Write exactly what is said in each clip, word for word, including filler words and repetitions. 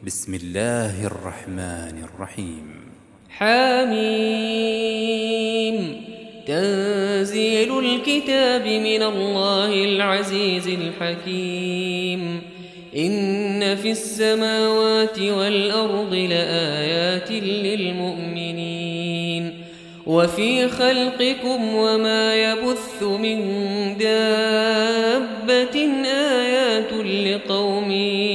بسم الله الرحمن الرحيم. حميم. تنزيل الكتاب من الله العزيز الحكيم. إن في السماوات والأرض لآيات للمؤمنين وفي خلقكم وما يبث من دابة آيات لقوم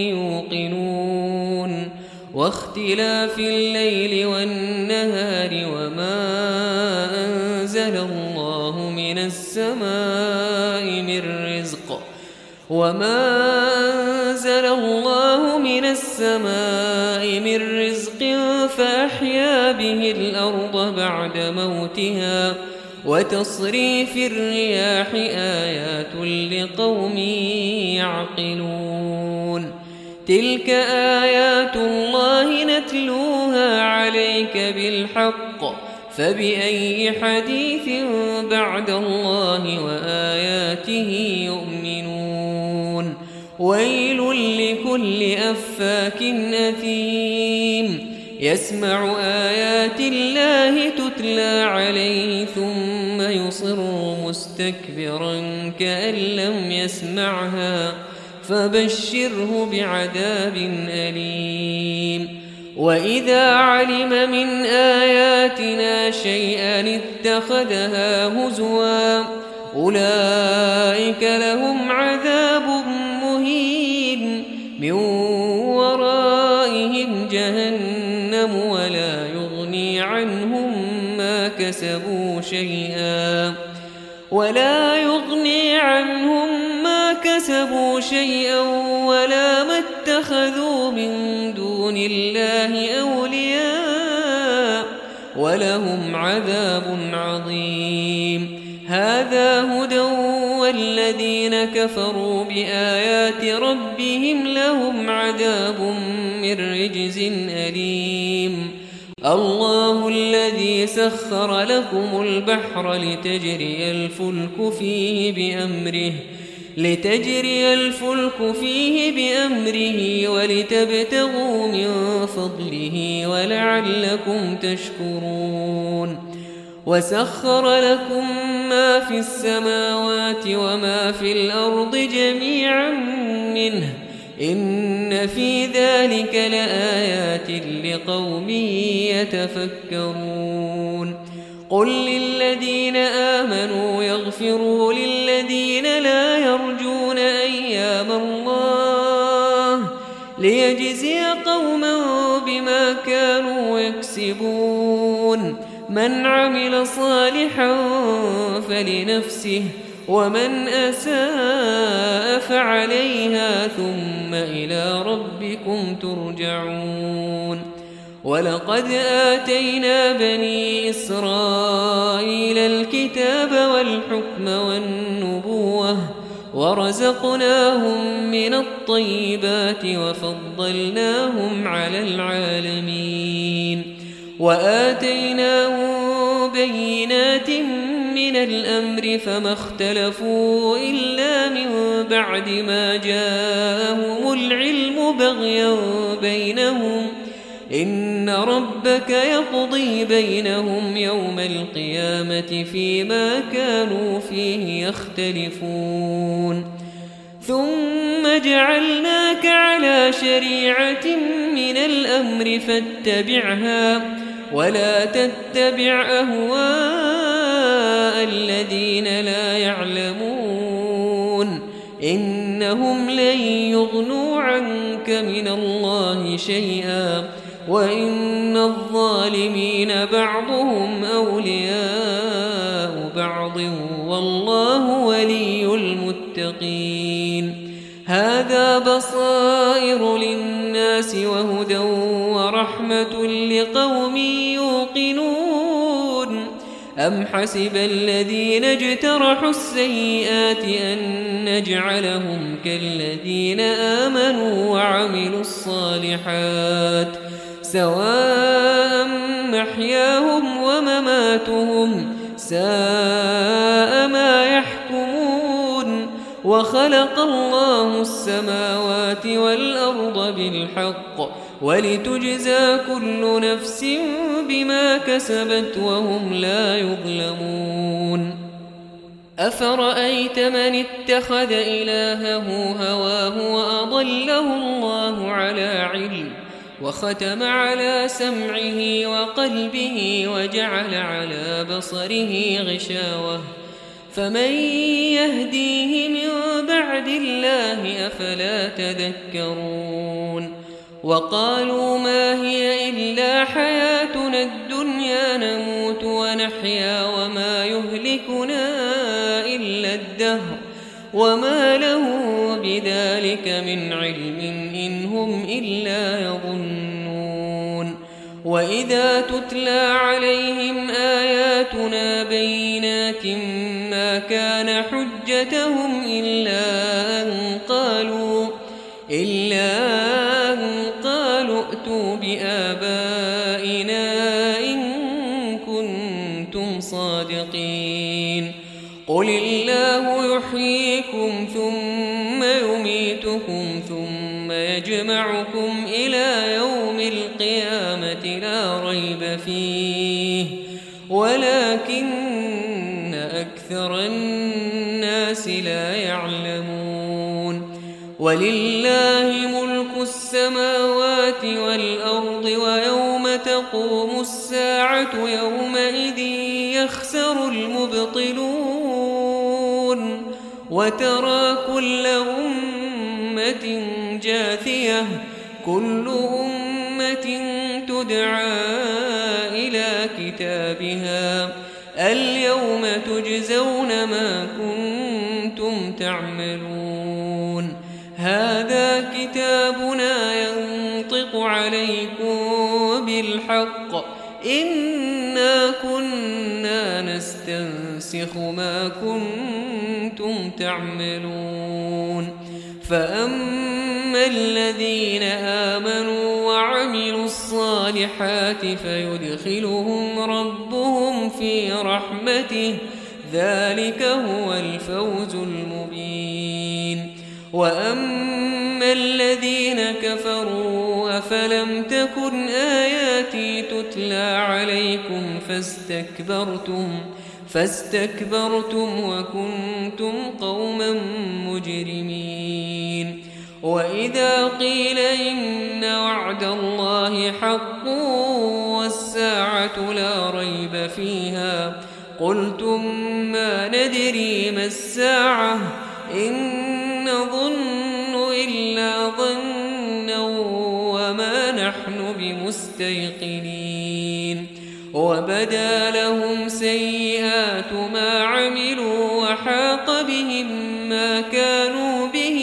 يوقنون واختلاف الليل والنهار وما أنزل الله من السماء من رزق وما أنزل الله من السماء من رزق فأحيا به الأرض بعد موتها وتصريف الرياح آيات لقوم يعقلون. تلك آيات الله نتلوها عليك بالحق فبأي حديث بعد الله وآياته يؤمنون. ويل لكل أفاك أثيم يسمع آيات الله تتلى عليه ثم يصر مستكبرا كأن لم يسمعها فبشره بعذاب أليم. وإذا علم من آياتنا شيئا اتخذها هزوا أولئك لهم عذاب مهين من ورائهم جهنم ولا يغني عنهم ما كسبوا شيئا ولا يغني عنهم ما كسبوا شيئا ولا ما اتخذوا من دون الله أولياء ولهم عذاب عظيم. هذا هدى والذين كفروا بآيات ربهم لهم عذاب من رجز أليم. الله الذي سخر لكم البحر لتجري الفلك فيه بأمره لتجري الفلك فيه بأمره ولتبتغوا من فضله ولعلكم تشكرون. وسخر لكم ما في السماوات وما في الأرض جميعا منه إن في ذلك لآيات لقوم يتفكرون. قل للذين آمنوا يغفروا للذين لا يرجون أيام الله ليجزي قوما بما كانوا يكسبون. من عمل صالحا فلنفسه ومن أساء فعليها ثم إلى ربكم ترجعون. ولقد آتينا بني إسرائيل الكتاب والحكم والنبوة ورزقناهم من الطيبات وفضلناهم على العالمين وآتيناهم بينات من الأمر فما اختلفوا إلا من بعد ما جاءهم العلم بغيا بينهم إن ربك يقضي بينهم يوم القيامة فيما كانوا فيه يختلفون. ثم جعلناك على شريعة من الأمر فاتبعها ولا تتبع أهواء الذين لا يعلمون إنهم لن يغنوا عنك من الله شيئا وإن الظالمين بعضهم أولياء بعض والله ولي المتقين. هذا بصائر للناس وهدى ورحمة لقوم يوقنون. أم حسب الذين اجترحوا السيئات أن نجعلهم كالذين آمنوا وعملوا الصالحات سواء محياهم ومماتهم ساء ما يحكمون. وخلق الله السماوات والأرض بالحق ولتجزى كل نفس بما كسبت وهم لا يظلمون أفرأيت من اتخذ إلهه هواه وأضله الله على علم وختم على سمعه وقلبه وجعل على بصره غشاوة فمن يهديه من بعد الله أفلا تذكرون وقالوا ما هي إلا حياتنا الدنيا نموت ونحيا وما يهلكنا إلا الدهر وما له بذلك من علم إن هم إلا يظنون وإذا تتلى عليهم آياتنا بينات ما كان حجتهم إلا أن قالوا إلا أن قالوا ائتوا بآبائنا إن كنتم صادقين قل الله يحييكم ثم يميتكم ثم يجمعكم إلى يوم القيامة لا ريب فيه ولكن أكثر الناس لا يعلمون ولله ملك السماوات والأرض ويوم تقوم الساعة يومئذ يخسر المبطلون وترى كل أمة جاثية كل أمة تدعى إلى كتابها اليوم تجزون ما كنتم تعملون هذا كتابنا ينطق عليكم بالحق إنا كنا نستنسخ ما كنتم تعملون فأما الذين آمنوا وعملوا الصالحات فيدخلهم ربهم في رحمته ذلك هو الفوز المبين وأما الذين كفروا أفلم تكن آياتي تتلى عليكم فاستكبرتم فاستكبرتم وكنتم قوما مجرمين وإذا قيل إن وعد الله حق والساعة لا ريب فيها قلتم ما ندري ما الساعة إن نظن إلا ظنا وما نحن بمستيقنين وبدا لهم سيئات ما عملوا وحاق بهم ما كانوا به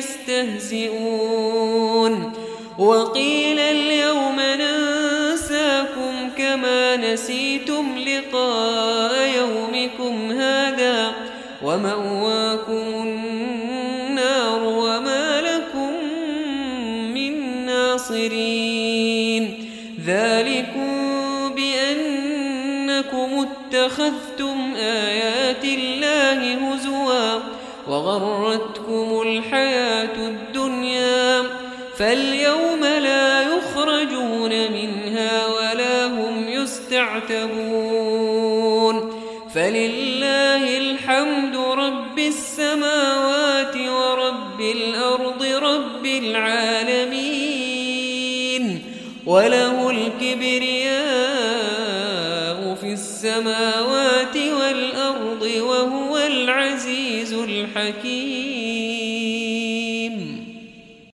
يستهزئون وقيل اليوم ننساكم كما نسيتم لقاء يومكم هذا ومأواكم النار وما لكم من ناصرين ذلكم بأنكم اتخذتم آيات الله هزوا وغرتكم الحياة الدنيا فاليوم لا يخرجون منها ولا هم يستعتبون فلله الحمد رب السماوات ورب الأرض رب العالمين وله الكبرياء في السماوات والأرض وهو العزيز الحكيم